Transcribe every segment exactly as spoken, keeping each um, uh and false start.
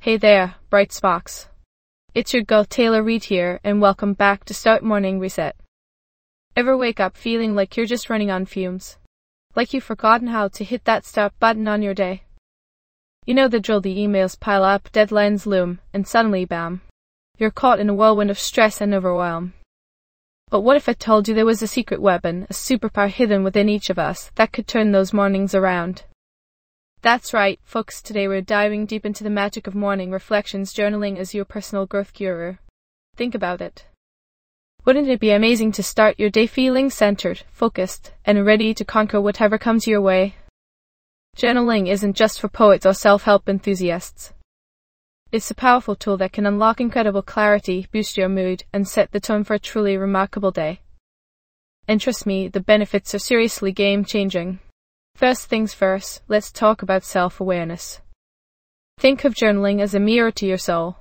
Hey there, bright sparks. It's your girl Taylor Reid here, and welcome back to Start Morning Reset. Ever wake up feeling like you're just running on fumes? Like you've forgotten how to hit that start button on your day? You know the drill, the emails pile up, deadlines loom, and suddenly bam, you're caught in a whirlwind of stress and overwhelm. But what if I told you there was a secret weapon, a superpower hidden within each of us that could turn those mornings around? That's right, folks. Today we're diving deep into the magic of morning reflections, journaling as your personal growth guru. Think about it. Wouldn't it be amazing to start your day feeling centered, focused, and ready to conquer whatever comes your way? Journaling isn't just for poets or self-help enthusiasts. It's a powerful tool that can unlock incredible clarity, boost your mood, and set the tone for a truly remarkable day. And trust me, the benefits are seriously game-changing. First things first, let's talk about self-awareness. Think of journaling as a mirror to your soul.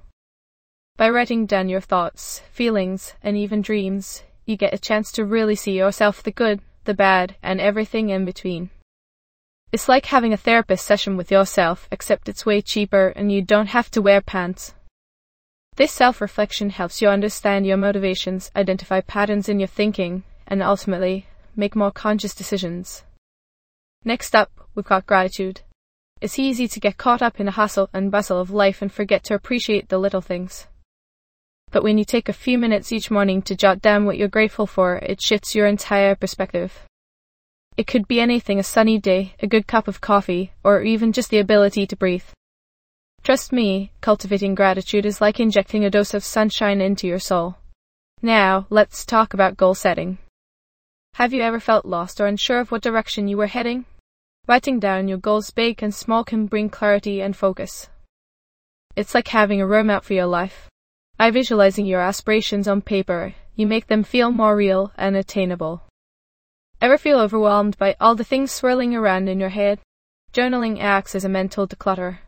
By writing down your thoughts, feelings, and even dreams, you get a chance to really see yourself, the good, the bad, and everything in between. It's like having a therapist session with yourself, except it's way cheaper and you don't have to wear pants. This self-reflection helps you understand your motivations, identify patterns in your thinking, and ultimately, make more conscious decisions. Next up, we've got gratitude. It's easy to get caught up in the hustle and bustle of life and forget to appreciate the little things. But when you take a few minutes each morning to jot down what you're grateful for, it shifts your entire perspective. It could be anything: a sunny day, a good cup of coffee, or even just the ability to breathe. Trust me, cultivating gratitude is like injecting a dose of sunshine into your soul. Now, let's talk about goal setting. Have you ever felt lost or unsure of what direction you were heading? Writing down your goals, big and small, can bring clarity and focus. It's like having a roadmap for your life. By visualizing your aspirations on paper, you make them feel more real and attainable. Ever feel overwhelmed by all the things swirling around in your head? Journaling acts as a mental declutter.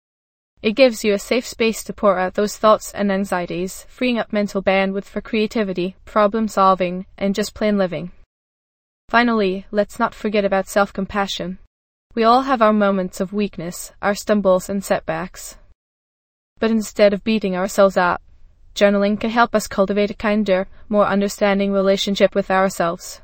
It gives you a safe space to pour out those thoughts and anxieties, freeing up mental bandwidth for creativity, problem solving, and just plain living. Finally, let's not forget about self-compassion. We all have our moments of weakness, our stumbles and setbacks. But instead of beating ourselves up, journaling can help us cultivate a kinder, more understanding relationship with ourselves.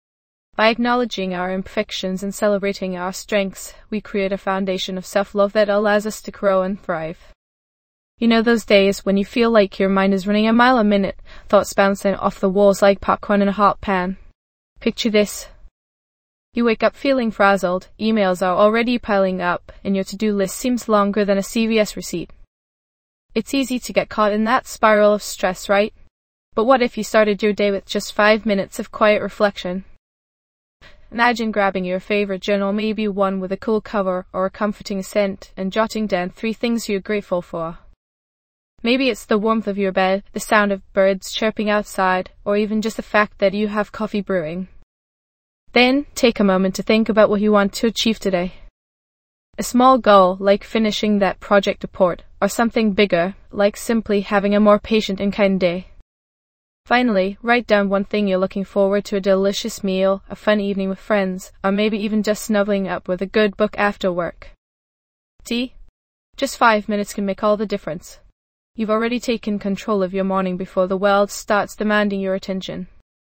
By acknowledging our imperfections and celebrating our strengths, we create a foundation of self-love that allows us to grow and thrive. You know those days when you feel like your mind is running a mile a minute, thoughts bouncing off the walls like popcorn in a hot pan? Picture this. You wake up feeling frazzled, emails are already piling up, and your to-do list seems longer than a C V S receipt. It's easy to get caught in that spiral of stress, right? But what if you started your day with just five minutes of quiet reflection? Imagine grabbing your favorite journal, maybe one with a cool cover or a comforting scent, and jotting down three things you're grateful for. Maybe it's the warmth of your bed, the sound of birds chirping outside, or even just the fact that you have coffee brewing. Then, take a moment to think about what you want to achieve today. A small goal, like finishing that project report, or something bigger, like simply having a more patient and kind day. Finally, write down one thing you're looking forward to: a delicious meal, a fun evening with friends, or maybe even just snuggling up with a good book after work. See? Just five minutes can make all the difference. You've already taken control of your morning before the world starts demanding your attention.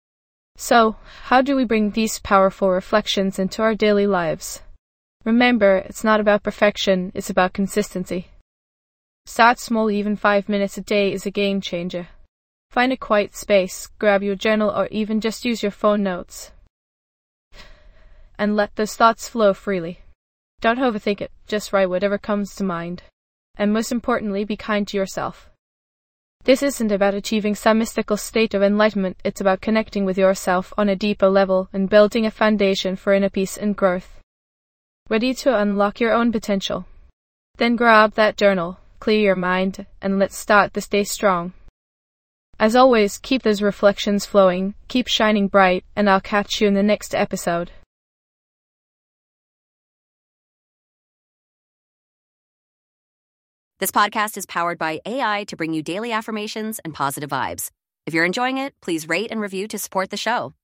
So, how do we bring these powerful reflections into our daily lives? Remember, it's not about perfection, it's about consistency. Start small. Even five minutes a day is a game changer. Find a quiet space, grab your journal, or even just use your phone notes. And let those thoughts flow freely. Don't overthink it, just write whatever comes to mind. And most importantly, be kind to yourself. This isn't about achieving some mystical state of enlightenment, it's about connecting with yourself on a deeper level and building a foundation for inner peace and growth. Ready to unlock your own potential? Then grab that journal, clear your mind, and let's start this day strong. As always, keep those reflections flowing, keep shining bright, and I'll catch you in the next episode. This podcast is powered by A I to bring you daily affirmations and positive vibes. If you're enjoying it, please rate and review to support the show.